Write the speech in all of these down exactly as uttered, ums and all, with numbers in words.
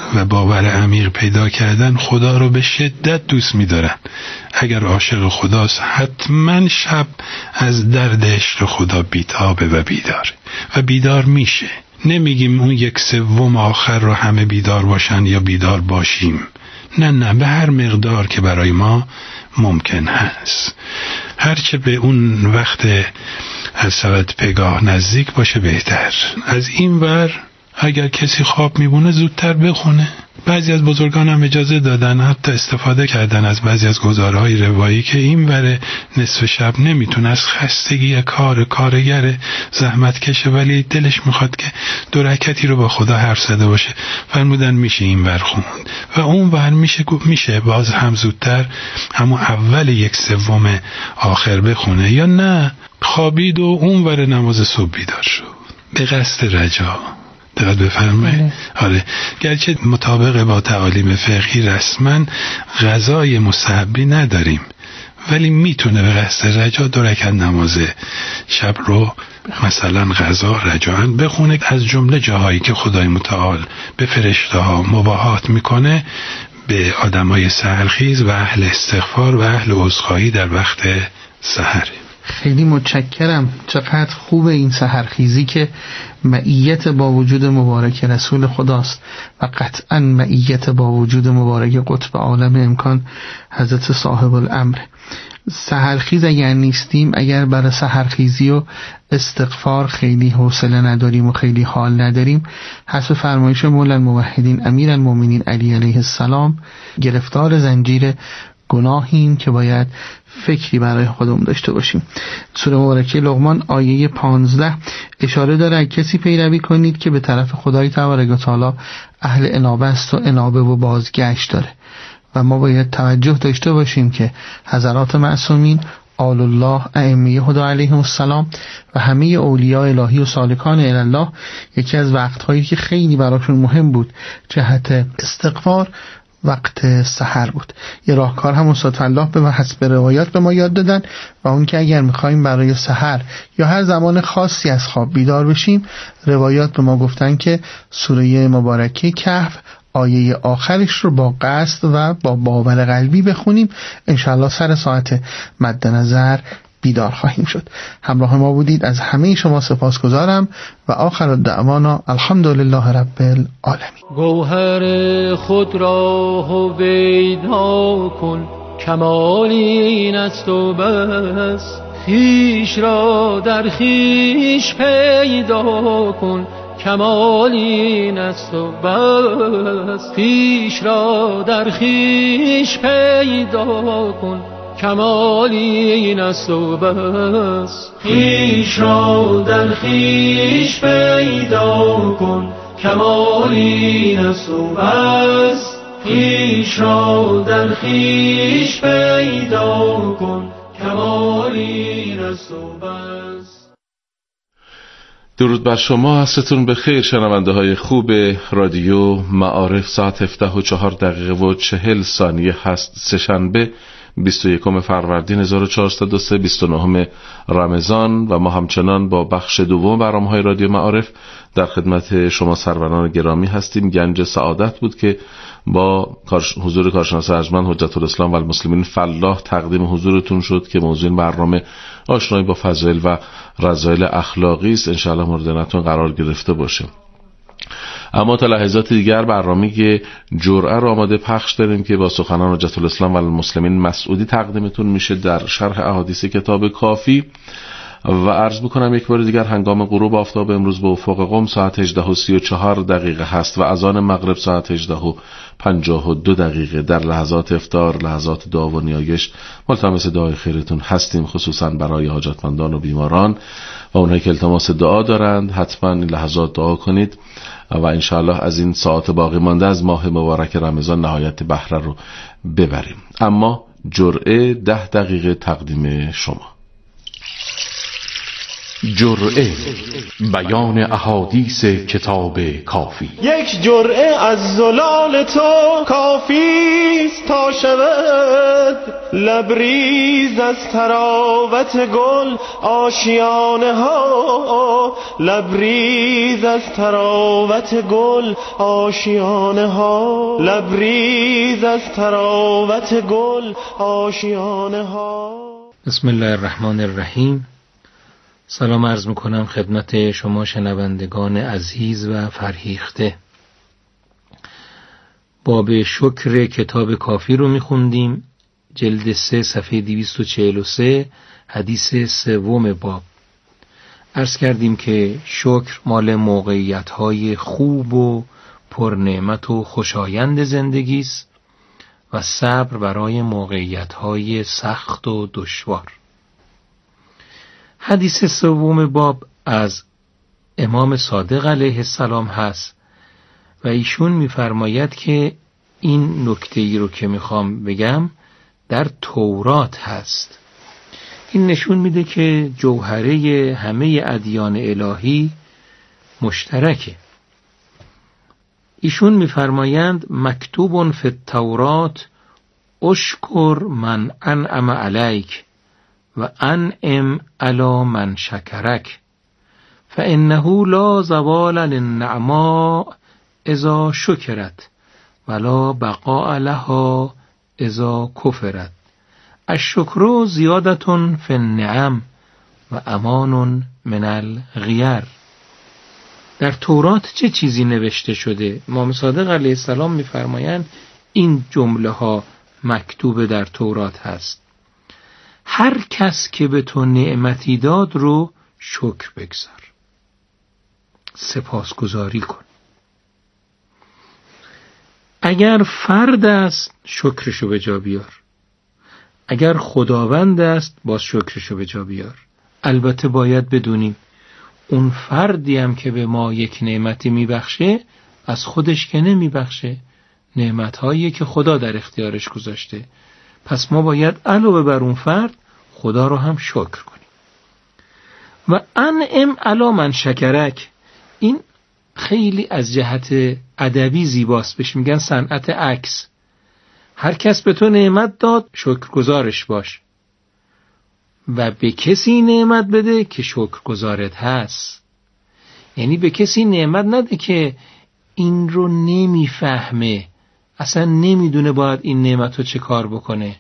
و باور عمیق پیدا کردن خدا رو به شدت دوست می‌دارن. اگر عاشق خداست حتما شب از درد عشق خدا بیتابه و بیدار و بیدار میشه. نمیگیم اون یک سوم آخر رو همه بیدار باشن یا بیدار باشیم، نه نه، به هر مقدار که برای ما ممکن هست. هرچه به اون وقت از سبت پگاه نزدیک باشه بهتر. از این ور اگر کسی خواب میبونه زودتر بخونه. بعضی از بزرگان هم اجازه دادن، حتی استفاده کردن از بعضی از گزارهای روایی که این ور نصف شب نمیتونه، از خستگی کار کارگر زحمت کشه ولی دلش میخواد که دو رکعتی رو با خدا حرف زده باشه، فرمودن میشه این ور خوند و اون ور میشه میشه باز هم زودتر همون اول یک سوم آخر بخونه، یا نه خوابید و اون ور نماز صبح بیدار شد به قصد رجا. دقت بفرمایید. آره، گرچه مطابق با تعالیم فقهی رسما غذای مستحبی نداریم ولی میتونه به قصد رجا دو رکعت نماز شب رو مثلا غذا رجاً بخونه. از جمله جاهایی که خدای متعال به فرشته ها مباهات میکنه به آدمای سحرخیز و اهل استغفار و اهل عذرخواهی در وقت سحر. خیلی متشکرم. چقدر خوبه این سحرخیزی که معیت با وجود مبارک رسول خداست و قطعا معیت با وجود مبارک قطب عالم امکان حضرت صاحب الامر. سحرخیز اگر نیستیم، اگر برای سحرخیزی و استغفار خیلی حوصله نداریم و خیلی حال نداریم، حسب فرمایش مولا الموحدین امیر المؤمنین علی علیه السلام گرفتار زنجیر گناهیم که باید فکری برای خودمون داشته باشیم. سوره مبارکه لقمان آیه پانزده اشاره داره کسی پیروی کنید که به طرف خدای تبارک و تعالی اهل انابه است و انابه و بازگشت داره و ما باید توجه داشته باشیم که حضرات معصومین آل الله ائمه هدی علیهم السلام و همه اولیاء الهی و سالکان الله یکی از وقتهایی که خیلی براشون مهم بود جهت استغفار وقت سحر بود. یه راهکار هم استاد الله به حسب روایات به ما یاد دادن و اون که اگر میخوایم برای سحر یا هر زمان خاصی از خواب بیدار بشیم، روایات به ما گفتن که سوره مبارکه کهف آیه آخرش رو با قصد و با باور قلبی بخونیم، انشاءالله سر ساعت مد نظر بیدار خواهیم شد. همراه ما بودید، از همه شما سپاسگزارم و آخر الدعوانا الحمدلله رب العالمین. گوهر خود را هویدا کن، کمال این است و بس. خویش را در خویش پیدا کن، کمال این است و بس. خویش را در خویش پیدا کن، کمال این است و بس. خویش را در خویش پیدا کن، کمال این است و بس. خویش را در خویش پیدا کن، کمال این است و بس. درود بر شما، عصرتون بخیر شنونده های خوب رادیو معارف. ساعت هفده و چهار دقیقه و چهل ثانیه هست. سه‌شنبه بیست و یکم فروردین هزار و چهارصد و سه، بیست و نهم رمضان و ما همچنان با بخش دوم برنامه‌های رادیو معارف در خدمت شما سروران گرامی هستیم. گنج سعادت بود که با حضور کارشناس ارجمند حجت الاسلام و المسلمین فلاح تقدیم حضورتون شد که موضوع این برنامه آشنایی با فضایل و رذایل اخلاقی است. انشاءالله مورد عنایتتون قرار گرفته باشه. اما تا لحظات دیگر برنامه که جرعه را آماده پخش داریم که با سخنان حجت الاسلام و المسلمین مسعودی تقدیمتون میشه در شرح احادیث کتاب کافی. و عرض میکنم یک بار دیگر هنگام غروب آفتاب امروز به افق قم ساعت هجده و سی و چهار دقیقه هست و اذان مغرب ساعت هجده و پنجاه و دو دقیقه. در لحظات افطار، لحظات دعا و نیایش ملتمس دعای خیرتون هستیم، خصوصا برای حاجتمندان و بیماران و اونهایی که التماس دعا دارند. حتما این لحظات دعا کنید و انشاءالله از این ساعت باقی مانده از ماه مبارک رمضان نهایت بهره رو ببریم. اما جرعه ده دقیقه تقدیم شما. جرعه بیان احادیث کتاب کافی. یک جرعه از زلال تو کافیست تا شود لبریز از تراوت گل آشیانه ها، لبریز از تراوت گل آشیانه ها، لبریز از تراوت گل آشیانه ها. بسم الله الرحمن الرحیم. سلام عرض میکنم خدمت شما شنوندگان عزیز و فرهیخته. باب شکر کتاب کافی رو میخوندیم، جلد سه صفحه دویست و چهل و سه، حدیث سوم باب. عرض کردیم که شکر مال موقعیت‌های خوب و پرنعمت و خوشایند زندگی است و صبر برای موقعیت‌های سخت و دشوار. حدیث سوم باب از امام صادق علیه السلام هست و ایشون می‌فرماید که این نکته ای رو که میخوام بگم در تورات هست. این نشون میده که جوهره همه ادیان الهی مشترکه. ایشون می‌فرمایند مکتوب فی التورات اشکر من انعم علیک و انعم علی من شکرک فانه لا زوال للنعماء اذا شکرت ولا بقاء لها اذا کفرت. الشکر زیادة فی النعم و امان من الغیر. در تورات چه چیزی نوشته شده؟ امام صادق علیه السلام می‌فرمایند این جمله ها مکتوب در تورات هست. هر کس که به تو نعمتی داد رو شکر بگذار، سپاسگزاری کن. اگر فرد است شکرشو به جا بیار، اگر خداوند است باز شکرشو به جا بیار. البته باید بدونیم اون فردی هم که به ما یک نعمتی میبخشه از خودش که نمیبخشه، نعمتهایی که خدا در اختیارش گذاشته. پس ما باید علاوه بر اون فرد خدا رو هم شکر کنیم. و انعم علی من شکرک، این خیلی از جهت ادبی زیباست، بهش میگن صنعت عکس. هر کس به تو نعمت داد شکرگزارش باش و به کسی نعمت بده که شکرگزارت هست. یعنی به کسی نعمت نده که این رو نمیفهمه، اصلا نمیدونه باید این نعمت رو چه کار بکنه.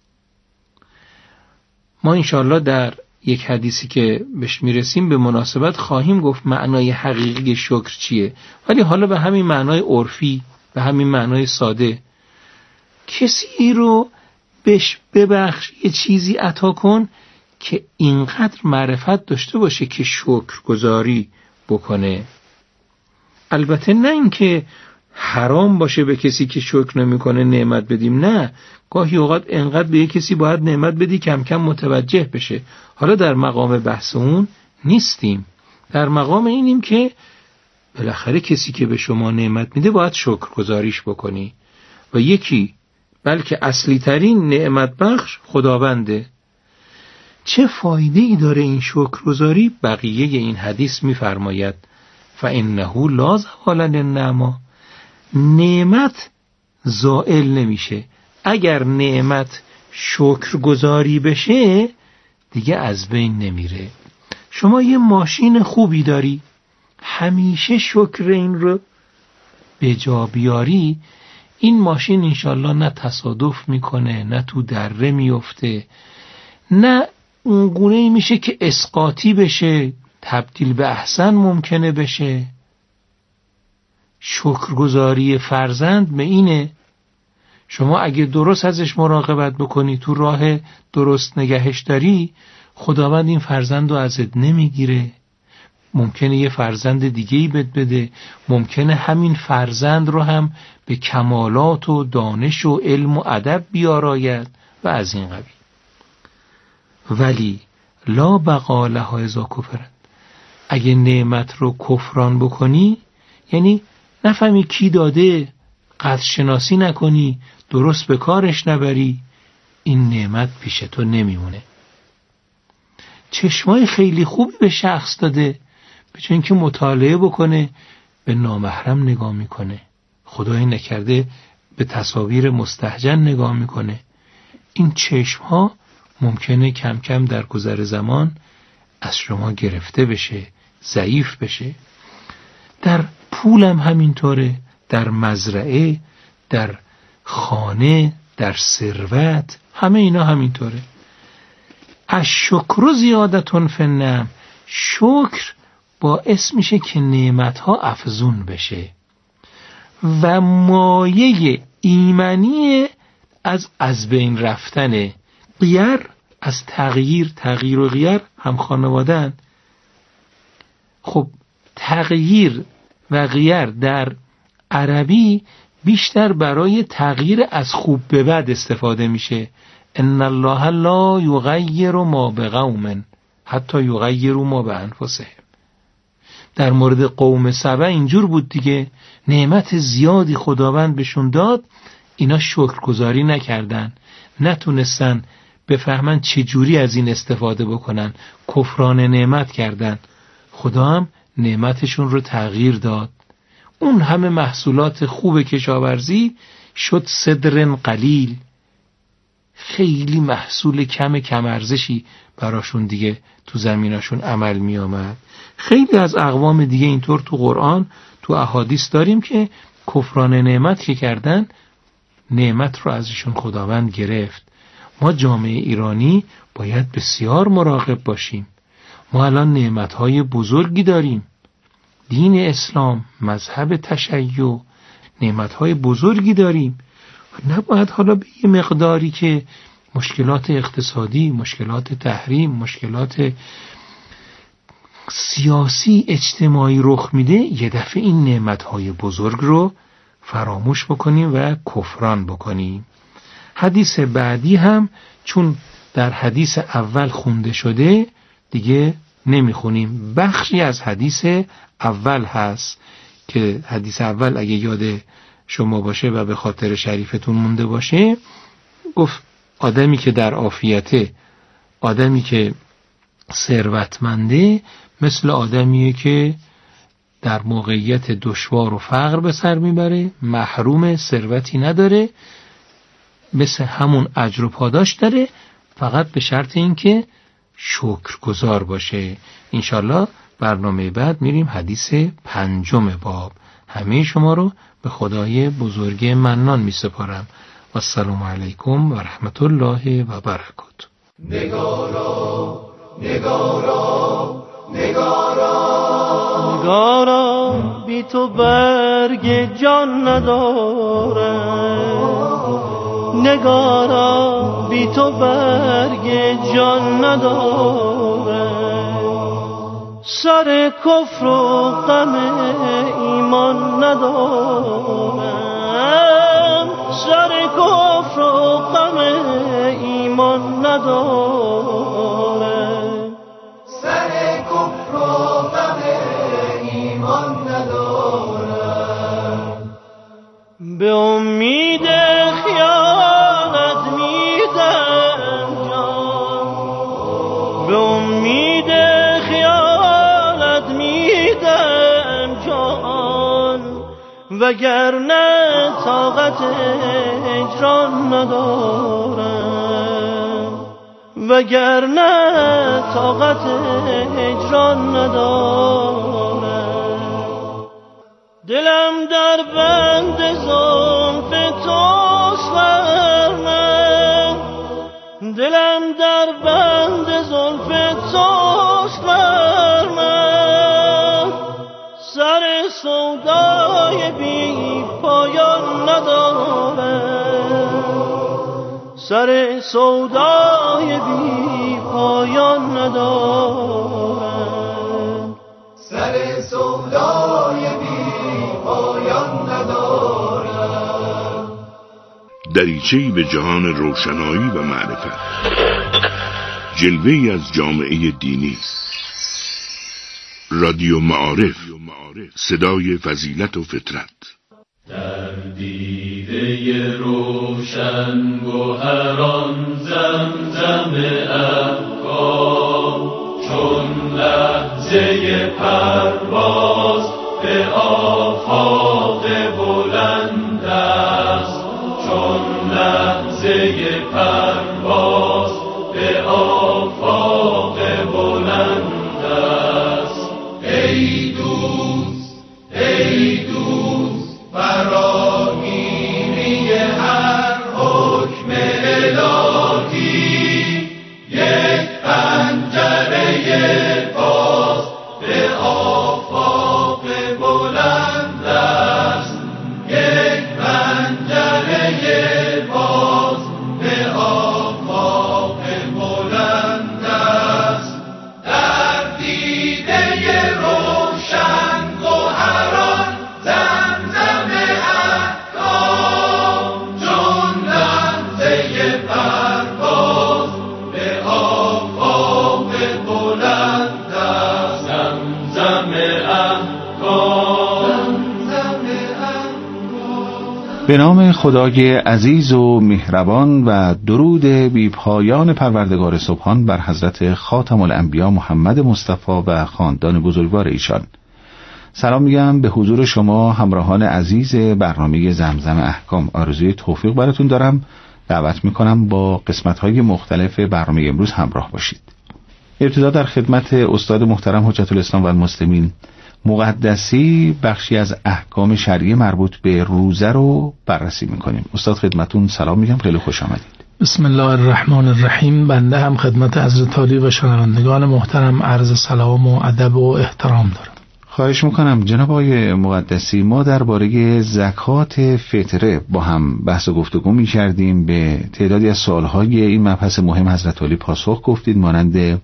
ما انشاءالله در یک حدیثی که بهش میرسیم به مناسبت خواهیم گفت معنای حقیقی شکر چیه، ولی حالا به همین معنای عرفی، به همین معنای ساده، کسی رو بهش ببخش، یه چیزی عطا کن که اینقدر معرفت داشته باشه که شکرگزاری بکنه. البته نه اینکه حرام باشه به کسی که شکر نمیکنه نعمت بدیم، نه، گاهی اوقات انقدر به یک کسی باید نعمت بدی کم کم متوجه بشه. حالا در مقام بحث اون نیستیم، در مقام اینیم که بالاخره کسی که به شما نعمت میده باید شکرگزاریش بکنی و یکی بلکه اصلی ترین نعمت بخش خداونده. چه فایده ای داره این شکرگزاری؟ بقیه این حدیث میفرماید فانه لا زوال للنعماء، نعمت زائل نمیشه. اگر نعمت شکرگزاری بشه دیگه از بین نمیره. شما یه ماشین خوبی داری، همیشه شکر این رو به جا بیاری، این ماشین انشالله نه تصادف میکنه، نه تو دره میفته، نه اونگونه میشه که اسقاطی بشه، تبدیل به احسن ممکنه بشه. شکرگزاری فرزند به اینه. شما اگه درست ازش مراقبت بکنی، تو راه درست نگهش داری، خداوند این فرزند رو ازت نمیگیره. ممکنه یه فرزند دیگه‌ای بهت بده، ممکنه همین فرزند رو هم به کمالات و دانش و علم و ادب بیاراید و از این قبیل. ولی لا بقا لها اذا کفرت، اگه نعمت رو کفران بکنی، یعنی نفهمی کی داده، قدر شناسی نکنی، درست به کارش نبری، این نعمت پیش تو نمیمونه. چشمای خیلی خوبی به شخص داده، به جای اینکه مطالعه بکنه به نامحرم نگاه میکنه، خدای نکرده به تصاویر مستهجن نگاه میکنه. این چشم ها ممکنه کم کم در گذر زمان از شما گرفته بشه، ضعیف بشه. در پولم همینطوره، در مزرعه، در خانه، در ثروت، همه اینا همینطوره. الشکر زیادتون فی النعم، شکر باعث میشه که نعمتها افزون بشه و مایه ایمنی از از بین رفتن غیر، از تغییر، تغییر و غیر هم خانوادن. خب تغییر و غیر در عربی بیشتر برای تغییر از خوب به بد استفاده میشه. ان الله لا یغیر ما بقوم حتی یغیروا ما بانفسهم. در مورد قوم سبع اینجور بود دیگه، نعمت زیادی خداوند بهشون داد، اینا شکرگزاری نکردن، نتونستن بفهمن چه جوری از این استفاده بکنن، کفران نعمت کردن. خدا هم نعمتشون رو تغییر داد. اون همه محصولات خوب کشاورزی شد صدر قلیل، خیلی محصول کم کم ارزشی براشون دیگه تو زمیناشون عمل می آمد. خیلی از اقوام دیگه اینطور تو قرآن، تو احادیث داریم که کفران نعمت که کردن، نعمت رو ازشون خداوند گرفت. ما جامعه ایرانی باید بسیار مراقب باشیم. ما الان نعمتهای بزرگی داریم، دین اسلام، مذهب تشیع، نعمتهای بزرگی داریم. نباید حالا به یه مقداری که مشکلات اقتصادی، مشکلات تحریم، مشکلات سیاسی اجتماعی رخ میده، یه دفعه این نعمتهای بزرگ رو فراموش بکنیم و کفران بکنیم. حدیث بعدی هم چون در حدیث اول خونده شده دیگه نمیخونیم، بخشی از حدیث اول هست که حدیث اول اگه یاد شما باشه و به خاطر شریفتون مونده باشه، گفت آدمی که در عافیته، آدمی که ثروتمنده، مثل آدمیه که در موقعیت دشوار و فقر به سر میبره، محروم، ثروتی نداره، مثل همون اجر و پاداش داره، فقط به شرط این که شکرگزار باشه. انشالله برنامه بعد میریم حدیث پنجم باب. همه شما رو به خدای بزرگ منان می سپارم. و السلام علیکم و رحمت الله و برکاته. نگارا نگارا نگارا نگارا بی تو برگ جان ندارم، نگارا بی تو برگ جان ندارم، سر کفر و غم ایمان ندارم، سر کفر و غم ایمان ندارم، سر کفر و غم ایمان ندارم، به امید خیانت میدم جان، به امید خیانت میدم جان، وگرنه طاقت هجران ندارم، وگرنه طاقت هجران ندارم، دلم در بند زلف توست ورنه، دلم در بند زلف توست ورنه، سر سودای بی پایان ندارم، سر سودای بی پایان ندارم، سر سودای بی پایان ندارم. دریچه‌ای به جهان روشنایی و معرفت، جلوه‌ای از جامعه دینی. رادیو معارف، صدای فضیلت و فطرت. در دیده روشن گوهران زمزم افکار، پی پرواز به آفاق بلند است. ای دوست ای دوست فراگیری هر حکم الهی، یک پنجره باز به آفاق بلند است. یک پنجره باز به آفاق بلند است. در دیده روشن گوهران زمزم احکام، چون لمزه پرواز به آفاق بلند است. زمزم احکام، زمزم احکام. به نام خدای عزیز و مهربان و درود بی پایان پروردگار سبحان بر حضرت خاتم الانبیا محمد مصطفی و خاندان بزرگوار ایشان. سلام میگم به حضور شما همراهان عزیز برنامه زمزم احکام. آرزوی توفیق براتون دارم. دعوت میکنم با قسمت‌های مختلف برنامه امروز همراه باشید. ابتدا در خدمت استاد محترم حجت الاسلام و المسلمین مقدسی بخشی از احکام شرعی مربوط به روزه رو بررسی میکنیم. استاد خدمتون سلام میگم، خیلی خوش آمدید. بسم الله الرحمن الرحیم. بنده هم خدمت حضرت عالی و شنوندگان محترم عرض سلام و ادب و احترام دارم. خواهش میکنم جناب آقای مقدسی، ما درباره زکات فطره با هم بحث و گفتگو میکردیم. به تعدادی از سوالهای این مبحث مهم حضرت عالی پاسخ گفتید، مانند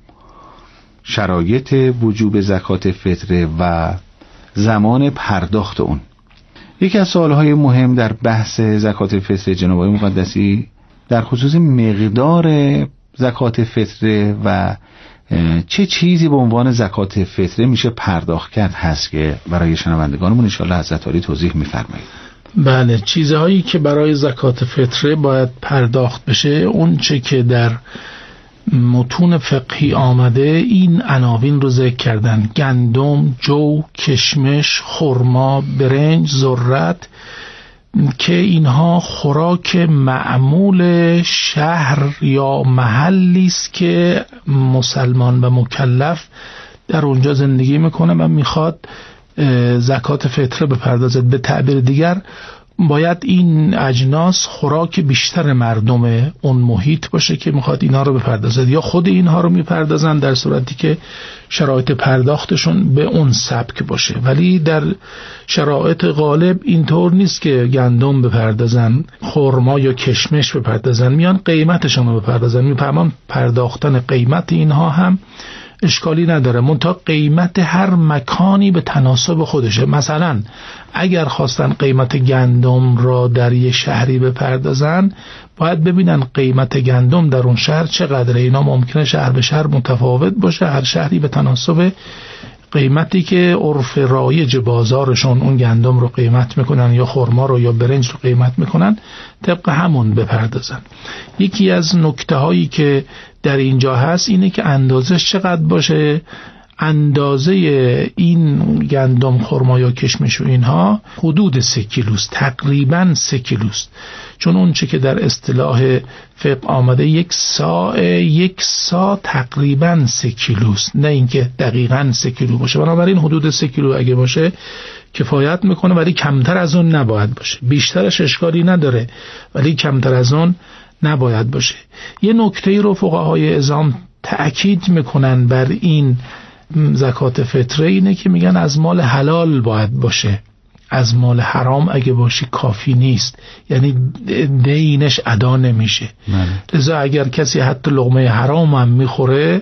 شرایط وجوب زکات فطره و زمان پرداخت اون. یکی از سوالهای مهم در بحث زکات فطره جناب آقای مقدسی در خصوص مقدار زکات فطره و چه چیزی به عنوان زکات فطره میشه پرداخت کرد هست که برای شنوندگانمون ان شاءالله حضرت عالی توضیح میفرمایید. بله، چیزهایی که برای زکات فطره باید پرداخت بشه، اون چه که در متون فقهی آمده این عناوین رو ذکر کردن: گندم، جو، کشمش، خرما، برنج، ذرت، که اینها خوراک معمول شهر یا محلی است که مسلمان و مکلف در اونجا زندگی میکنه و میخواد زکات فطره بپردازد. به تعبیر دیگر باید این اجناس خوراک بیشتر مردم اون محیط باشه که میخواد اینها رو بپردازد، یا خود اینها رو میپردازن در صورتی که شرایط پرداختشون به اون سبک باشه. ولی در شرایط غالب اینطور نیست که گندم بپردازن، خرما یا کشمش بپردازن، میان قیمتشون رو بپردازن. میفهمم پرداختن قیمت اینها هم اشکالی نداره، منتها قیمت هر مکانی به تناسب خودشه. مثلا اگر خواستن قیمت گندم را در یه شهری بپردازن، باید ببینن قیمت گندم در اون شهر چقدره. اینا ممکنه شهر به شهر متفاوت باشه، هر شهری به تناسب قیمتی که عرف رایج بازارشون اون گندم رو قیمت میکنن یا خرما رو یا برنج رو قیمت میکنن، طبق همون بپردازن. یکی از نکته هایی که در اینجا هست اینه که اندازش چقدر باشه. اندازه این گندم، خرما یا کشمش و اینها حدود سه کیلوست، تقریبا سه کیلوست، چون اون چه که در اصطلاح فقه آمده یک سا یک سا تقریبا سه کیلوست، نه اینکه دقیقاً سه کیلو باشه. بنابراین حدود سه کیلو اگه باشه کفایت میکنه، ولی کمتر از اون نباید باشه. بیشترش اشکالی نداره ولی کمتر از اون نباید باشه. یه نکته رو فقهای اعظام تأکید میکنن بر این زکات فطره، اینه که میگن از مال حلال باید باشه، از مال حرام اگه باشی کافی نیست، یعنی دینش ادا نمیشه. لذا اگر کسی حتی لقمه حرام هم میخوره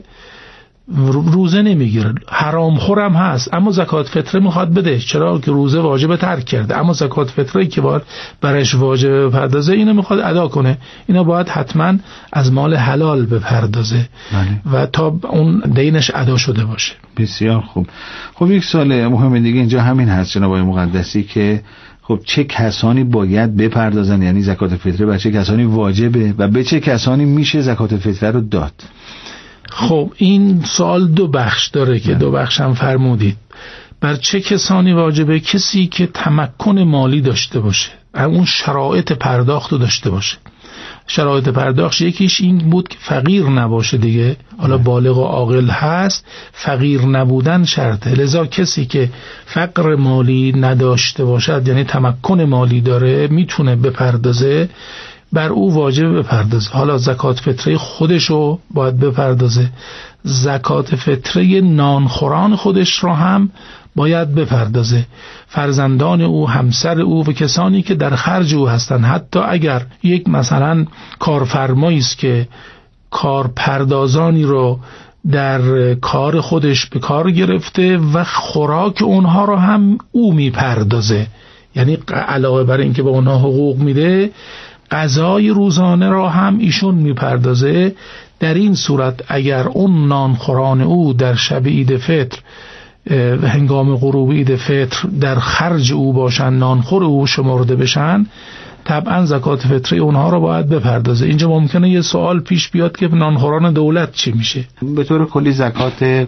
روزه نمیگیره، حرام خورم هست اما زکات فطره میخواد بده، چرا که روزه واجب ترک کرده، اما زکات فطره که باید برش واجب بپردازه اینو میخواد ادا کنه، اینا باید حتما از مال حلال بپردازه و تا اون دینش ادا شده باشه. بسیار خوب. خب یک سوال مهم دیگه اینجا همین هست جناب آقای مقدسی که خب چه کسانی باید بپردازن، یعنی زکات فطره به چه کسانی واجبه و به چه کسانی میشه زکات فطره رو داد؟ خب این سوال دو بخش داره که دو بخش هم فرمودید. بر چه کسانی واجبه؟ کسی که تمکن مالی داشته باشه، اون شرایط پرداخت رو داشته باشه. شرایط پرداخت یکیش این بود که فقیر نباشه دیگه، حالا بالغ و عاقل هست، فقیر نبودن شرطه. لذا کسی که فقر مالی نداشته باشد، یعنی تمکن مالی داره، میتونه بپردازه، بر او واجب بپردازه. حالا زکات فطره خودشو باید بپردازه، زکات فطره نانخوران خودش رو هم باید بپردازه، فرزندان او، همسر او و کسانی که در خرج او هستند. حتی اگر یک مثلا کارفرمایی است که کارپردازانی رو در کار خودش به کار گرفته و خوراک اونها رو هم او میپردازه، یعنی علاوه بر اینکه به اونها حقوق میده، غذای روزانه را هم ایشون میپردازه. در این صورت اگر اون نانخوران او در شب عید فطر هنگام غروب عید فطر در خرج او باشن، نانخور او شمرده بشن، طبعا زکات فطره اونها رو باید بپردازه. اینجا ممکنه یه سوال پیش بیاد که نانخوران دولت چی میشه؟ به طور کلی زکات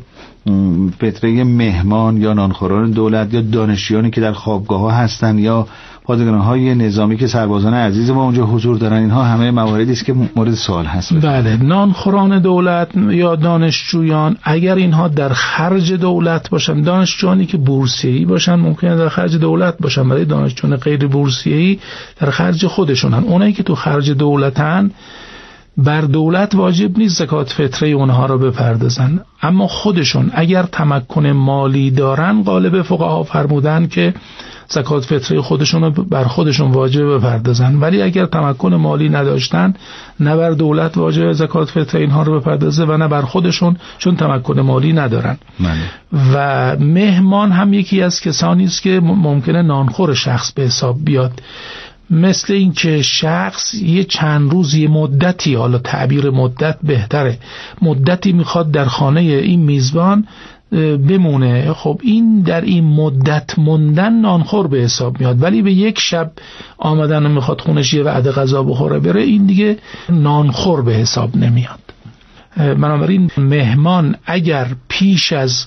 فطره مهمان یا نانخوران دولت یا دانشجویانی که در خوابگاه ها هستن یا پادگان‌های نظامی که سربازان عزیز ما اونجا حضور دارن، اینها همه مواردی است که مورد سوال هست. بله، نانخوران دولت یا دانشجویان اگر اینها در خرج دولت باشن، دانشجویانی که بورسیه‌ای باشن ممکنه در خرج دولت باشن، ولی دانشجویان غیر بورسیه‌ای در خرج خودشونن. اونایی که تو خرج دولتن بر دولت واجب نیست زکات فطره اونها رو بپردازن، اما خودشون اگر تمکن مالی دارن، غالب فقها فرمودن که زکات فطره خودشون رو بر خودشون واجب بپردازن. ولی اگر تمکن مالی نداشتن، نه بر دولت واجب زکات فطره اینها رو بپردازه و نه بر خودشون، چون تمکن مالی ندارن. مالی. و مهمان هم یکی از کسانی است که ممکنه نانخور شخص به حساب بیاد، مثل این که شخص یه چند روز، یه مدتی، حالا تعبیر مدت بهتره، مدتی میخواد در خانه این میزبان بمونه. خب این در این مدت موندن نانخور به حساب میاد، ولی به یک شب آمدن و میخواد خونش یه وعده غذا بخوره بره، این دیگه نانخور به حساب نمیاد. بنابراین مهمان اگر پیش از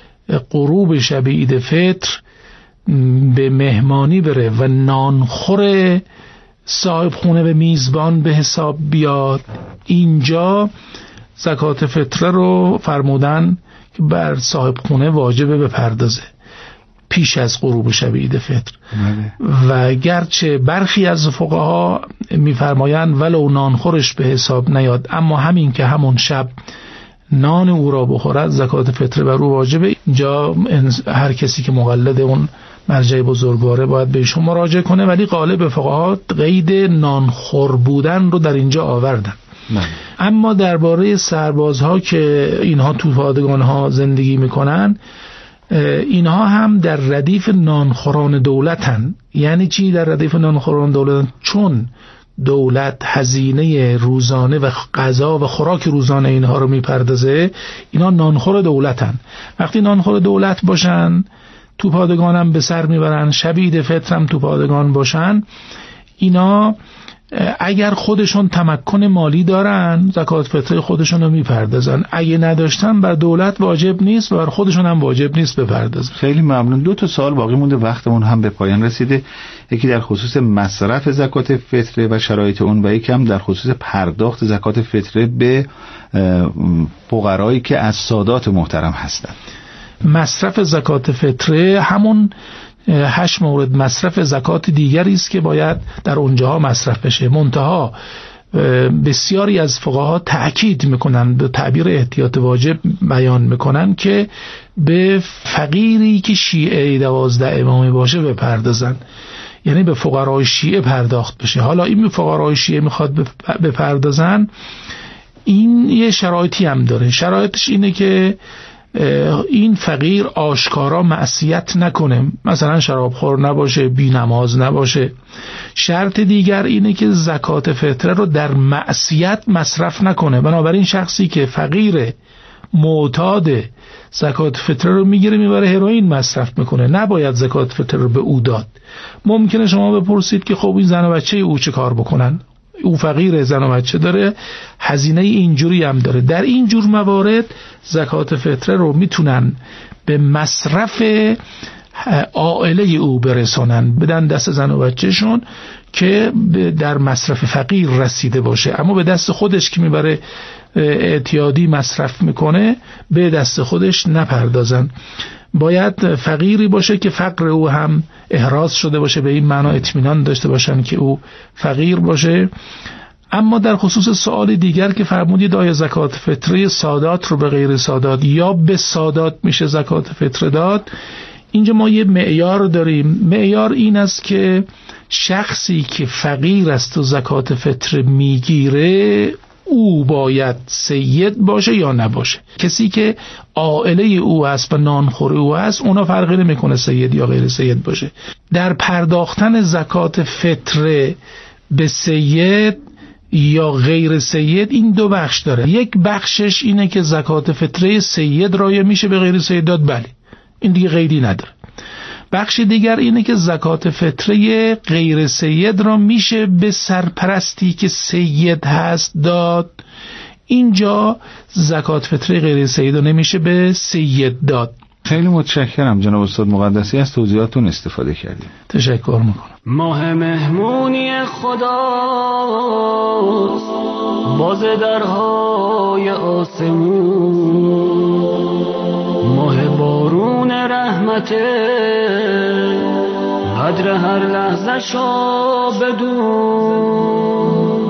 غروب شب عید فطر به مهمانی بره و نانخور صاحب خونه به میزبان به حساب بیاد، اینجا زکات فطره رو فرمودن که بر صاحب خونه واجبه بپردازه پیش از غروب شب عید فطر. و گرچه برخی از فقها میفرمایند ولو نانخورش به حساب نیاد، اما همین که همون شب نان او را بخورد زکات فطره بر او واجبه. اینجا هر کسی که مقلد اون مرجع بزرگواره باید به ایشون مراجعه کنه، ولی غالب فقها قید نانخور بودن رو در اینجا آوردن. من. اما درباره سربازها که اینها تو پادگان‌ها زندگی میکنن، اینها هم در ردیف نانخوران دولتن. یعنی چی در ردیف نانخوران دولتن؟ چون دولت هزینه روزانه و غذا و خوراک روزانه اینها رو میپردازه، اینا نانخور دولتن. وقتی نانخور دولت باشن، تو پادگان هم به سر میبرن، شب عید فطر هم تو پادگان باشن، اینا اگر خودشون تمکن مالی دارن زکات فطره خودشون رو میپردازن، اگه نداشتن بر دولت واجب نیست و بر خودشون هم واجب نیست بپردازن. خیلی ممنون. دو تا سوال باقی مونده، وقتمون هم به پایان رسیده. یکی در خصوص مصرف زکات فطره و شرایط اون، و یکی هم در خصوص پرداخت زکات فطره به فقرایی که از سادات محترم هستند. مصرف زکات فطره همون هشت مورد مصرف زکات دیگری است که باید در اونجاها مصرف بشه. منتها بسیاری از فقها تأکید میکنن، به تعبیر احتیاط واجب بیان میکنن که به فقیری که شیعه دوازده امامی باشه بپردازن، یعنی به فقرای شیعه پرداخت بشه. حالا این به فقرای شیعه میخواد بپردازن، این یه شرایطی هم داره. شرایطش اینه که این فقیر آشکارا معصیت نکنه، مثلا شرابخور نباشه، بی نماز نباشه. شرط دیگر اینه که زکات فطره رو در معصیت مصرف نکنه. بنابراین شخصی که فقیر معتاد زکات فطره رو میگیره میبره هروئین مصرف میکنه، نباید زکات فطره رو به او داد. ممکنه شما بپرسید که خب این زن و بچه او چه کار بکنن؟ او فقیر، زن و بچه داره، هزینه اینجوری هم داره. در این جور موارد زکات فطره رو میتونن به مصرف عائله او برسانن، بدن دست زن و بچهشون که در مصرف فقیر رسیده باشه، اما به دست خودش که میبره اعتیادی مصرف میکنه به دست خودش نپردازن. باید فقیری باشه که فقر او هم احراز شده باشه، به این معنا اطمینان داشته باشن که او فقیر باشه. اما در خصوص سوال دیگر که فرمودید آیا زکات فطره سادات رو به غیر سادات یا به سادات میشه زکات فطره داد، اینجا ما یه معیار داریم. معیار این است که شخصی که فقیر است و زکات فطره میگیره او باید سید باشه یا نباشه. کسی که عائله او هست و نانخور او هست اونا فرقی نمیکنه سید یا غیر سید باشه. در پرداختن زکات فطره به سید یا غیر سید این دو بخش داره. یک بخشش اینه که زکات فطره سید رایع میشه به غیر سید داد، بله این دیگه قیدی نداره. بخش دیگر اینه که زکات فطره غیر سید را میشه به سرپرستی که سید هست داد، اینجا زکات فطره غیر سید را نمیشه به سید داد. خیلی متشکرم جناب استاد مقدسی، از توضیحاتون استفاده کردیم. تشکر میکنم. ماه مهمونی خداست باز درهای آسمون، ماه بارون رحمته قدر هر لحظه شو بدون.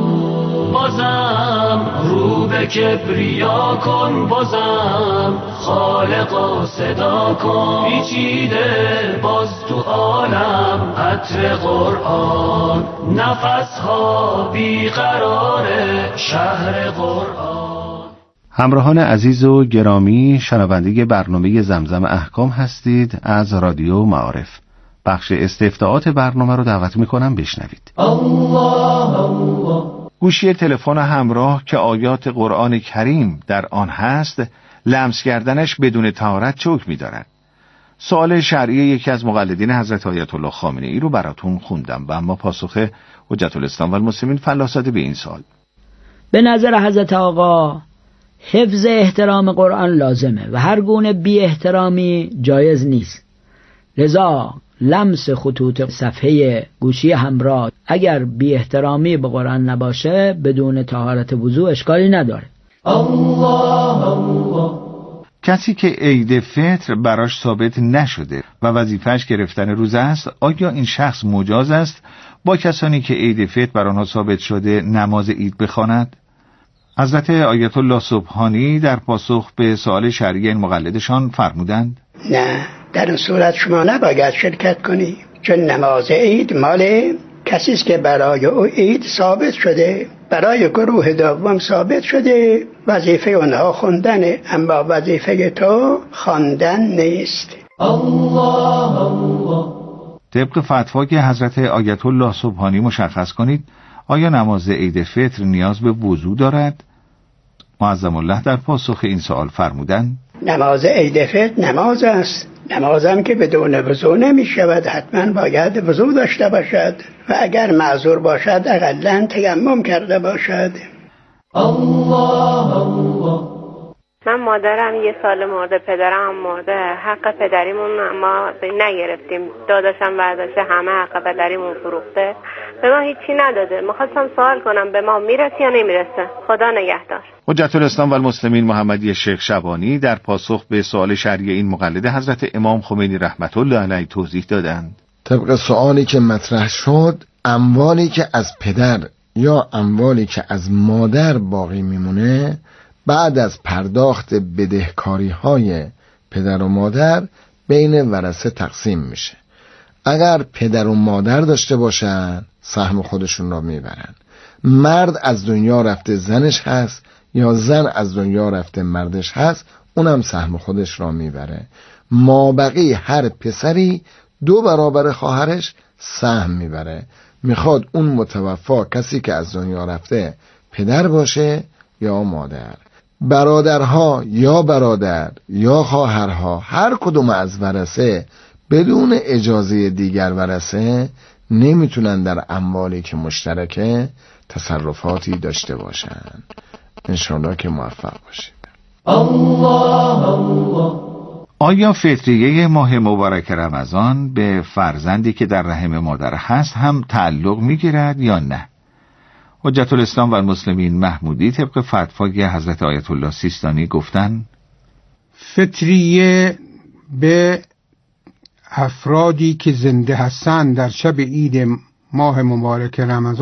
بازم رو به کبریا کن، بازم خالقا صدا کن، پیچیده باز تو عالم عطر قرآن، نفسها بیقراره شهر قرآن. همراهان عزیز و گرامی، شنونده برنامه زمزم احکام هستید از رادیو معارف. بخش استفتاءات برنامه رو دعوت میکنم بشنوید. الله الله. گوشی تلفن همراه که آیات قرآن کریم در آن هست لمس کردنش بدون طهارت چه حکمی دارد؟ سوال شرعی یکی از مقلدین حضرت آیت الله خامنه ای رو براتون خوندم و اما پاسخ حجت الاسلام و المسلمین فلاسفه به این سوال. به نظر حضرت آقا حفظ احترام قرآن لازمه و هر گونه بی احترامی جایز نیست، لذا لمس خطوط صفحه گوشی همراه اگر بی احترامی به قرآن نباشه بدون طهارت وضو اشکالی نداره. الله الله. کسی که عید فطر براش ثابت نشده و وظیفه‌اش گرفتن روزه است، آیا این شخص مجاز است با کسانی که عید فطر بر آنها ثابت شده نماز عید بخواند؟ حضرت آیت الله سبحانی در پاسخ به سوال شرعی این مقلدشان فرمودند: نه، در این صورت شما نباید شرکت کنی، چون نماز عید مال کسی است که برای او عید ثابت شده، برای گروه دوم ثابت شده، وظیفه اونها خوندنه، اما وظیفه تو خواندن نیست. الله الله. طبق فتوا که حضرت آیت الله سبحانی مشخص کنید، آیا نماز عید فطر نیاز به وضو دارد؟ معظم الله در پاسخ این سوال فرمودند: نماز عید فطر نماز است، نمازم که بدون وضو نمی شود، حتما باید وضو داشته باشد و اگر معذور باشد اقلن تیمم کرده باشد. الله الله. من مادرم یه سال مرده، پدرم هم مرده، حق پدریمون ما نگرفتیم، داداشم برداشته همه حق پدریمون فروخته، به ما هیچی نداده. میخواستم سوال کنم به ما میرسه یا نمیرسه؟ خدا نگهدار. حجت الاسلام و المسلمین محمدی شیخ شبانی در پاسخ به سوال شرعی این مقلد حضرت امام خمینی رحمت الله علیه توضیح دادند. طبق سوالی که مطرح شد، اموالی که از پدر یا اموالی که از مادر باقی میمونه بعد از پرداخت بدهکاری های پدر و مادر بین ورثه تقسیم میشه. اگر پدر و مادر داشته باشن سهم خودشون را میبرن. مرد از دنیا رفته زنش هست یا زن از دنیا رفته مردش هست، اونم سهم خودش را میبره. مابقی هر پسری دو برابر خواهرش سهم میبره. میخواد اون متوفا کسی که از دنیا رفته پدر باشه یا مادر. برادرها یا برادر یا خواهرها هر کدوم از ورثه بدون اجازه دیگر ورثه نمیتونن در اموالی که مشترکه تصرفاتی داشته باشن. انشاءالله که موفق باشید. الله الله. آیا فطریه ماه مبارک رمضان به فرزندی که در رحم مادر هست هم تعلق میگیرد یا نه؟ حجت الاسلام و المسلمین محمودی طبق فتوای حضرت آیت الله سیستانی گفتن فطریه به افرادی که زنده هستند در شب عید ماه مبارک رمضان